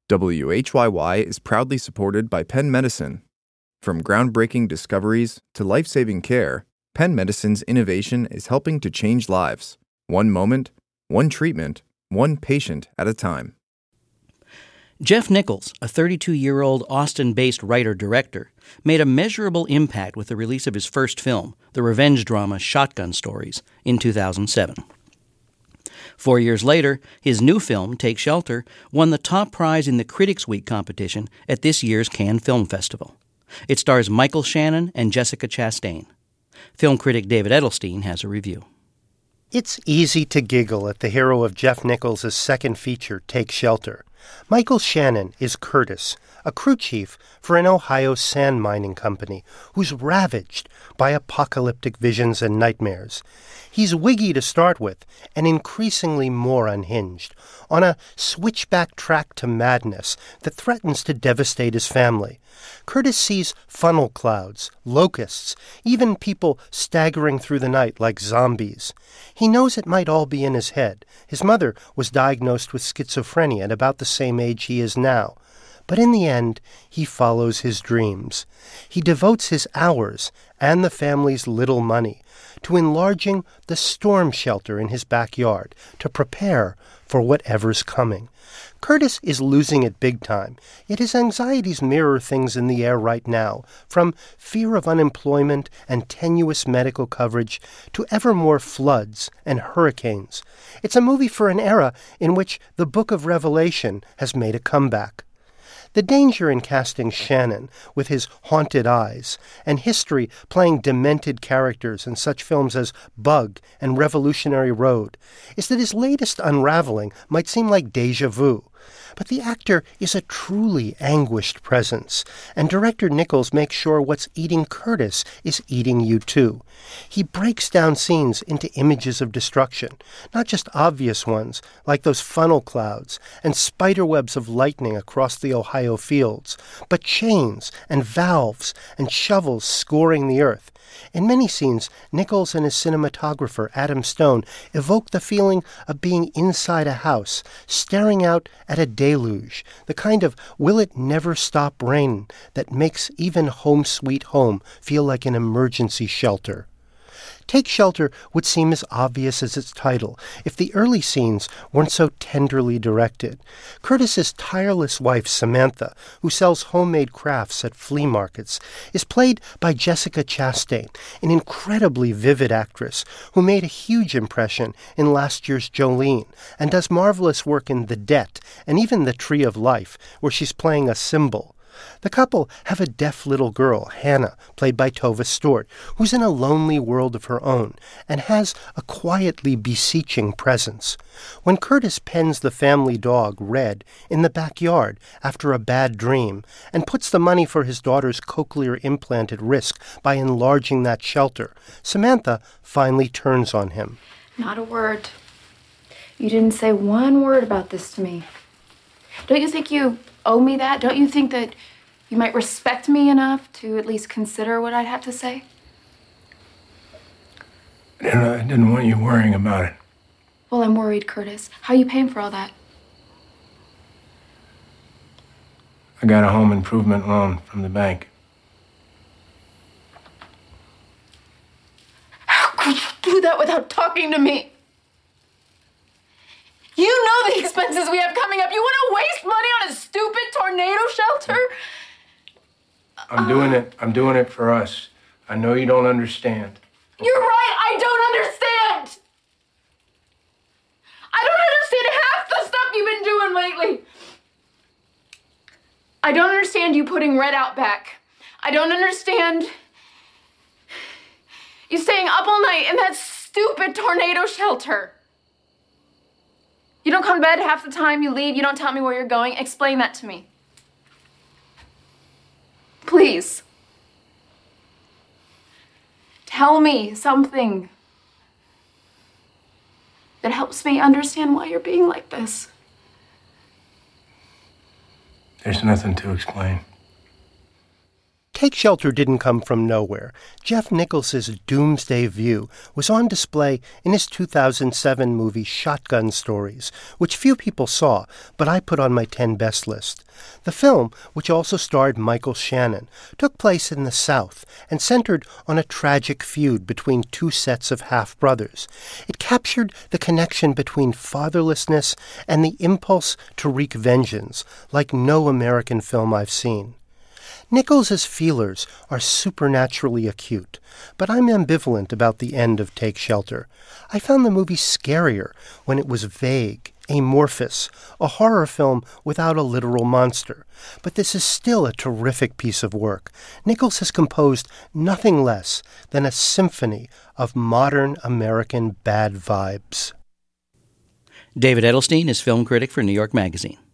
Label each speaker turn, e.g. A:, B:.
A: WHYY is proudly supported by Penn Medicine. From groundbreaking discoveries to life-saving care, Penn Medicine's innovation is helping to change lives. One moment, one treatment, one patient at a time.
B: Jeff Nichols, a 32-year-old Austin-based writer-director, made a measurable impact with the release of his first film, the revenge drama Shotgun Stories, in 2007. 4 years later, his new film, Take Shelter, won the top prize in the Critics' Week competition at this year's Cannes Film Festival. It stars Michael Shannon and Jessica Chastain. Film critic David Edelstein has a review.
C: It's easy to giggle at the hero of Jeff Nichols' second feature, Take Shelter. Michael Shannon is Curtis, a crew chief for an Ohio sand mining company who's ravaged by apocalyptic visions and nightmares. He's wiggy to start with and increasingly more unhinged, on a switchback track to madness that threatens to devastate his family. Curtis sees funnel clouds, locusts, even people staggering through the night like zombies. He knows it might all be in his head. His mother was diagnosed with schizophrenia at about the same age he is now. But in the end, he follows his dreams. He devotes his hours and the family's little money to enlarging the storm shelter in his backyard to prepare for whatever's coming. Curtis is losing it big time, yet his anxieties mirror things in the air right now, from fear of unemployment and tenuous medical coverage to ever more floods and hurricanes. It's a movie for an era in which the Book of Revelation has made a comeback. The danger in casting Shannon with his haunted eyes, and history playing demented characters in such films as Bug and Revolutionary Road, is that his latest unraveling might seem like déjà vu. But the actor is a truly anguished presence, and director Nichols makes sure what's eating Curtis is eating you too. He breaks down scenes into images of destruction, not just obvious ones, like those funnel clouds and spiderwebs of lightning across the Ohio fields, but chains and valves and shovels scoring the earth. In many scenes, Nichols and his cinematographer, Adam Stone, evoke the feeling of being inside a house, staring out at a deluge, the kind of will-it-never-stop-rain that makes even Home Sweet Home feel like an emergency shelter. Take Shelter would seem as obvious as its title if the early scenes weren't so tenderly directed. Curtis's tireless wife, Samantha, who sells homemade crafts at flea markets, is played by Jessica Chastain, an incredibly vivid actress who made a huge impression in last year's Jolene and does marvelous work in The Debt and even The Tree of Life, where she's playing a symbol. The couple have a deaf little girl, Hannah, played by Tova Stewart, who's in a lonely world of her own and has a quietly beseeching presence. When Curtis pens the family dog, Red, in the backyard after a bad dream and puts the money for his daughter's cochlear implant at risk by enlarging that shelter, Samantha finally turns on him.
D: Not a word. You didn't say one word about this to me. Don't you think you owe me that? Don't you think that you might respect me enough to at least consider what I'd have to say?
E: I didn't want you worrying about it.
D: Well, I'm worried, Curtis. How are you paying for all that?
E: I got a home improvement loan from the bank.
D: How could you do that without talking to me? You know the expenses we have coming up. You want to waste money on a stupid tornado shelter?
E: I'm doing it for us. I know you don't understand.
D: You're right, I don't understand. I don't understand half the stuff you've been doing lately. I don't understand you putting Red out back. I don't understand you staying up all night in that stupid tornado shelter. You don't come to bed half the time, you leave, you don't tell me where you're going. Explain that to me. Please. Tell me something that helps me understand why you're being like this.
E: There's nothing to explain.
C: Take Shelter didn't come from nowhere. Jeff Nichols' doomsday view was on display in his 2007 movie Shotgun Stories, which few people saw, but I put on my 10 best list. The film, which also starred Michael Shannon, took place in the South and centered on a tragic feud between two sets of half-brothers. It captured the connection between fatherlessness and the impulse to wreak vengeance, like no American film I've seen. Nichols' feelers are supernaturally acute, but I'm ambivalent about the end of Take Shelter. I found the movie scarier when it was vague, amorphous, a horror film without a literal monster. But this is still a terrific piece of work. Nichols has composed nothing less than a symphony of modern American bad vibes.
B: David Edelstein is film critic for New York Magazine.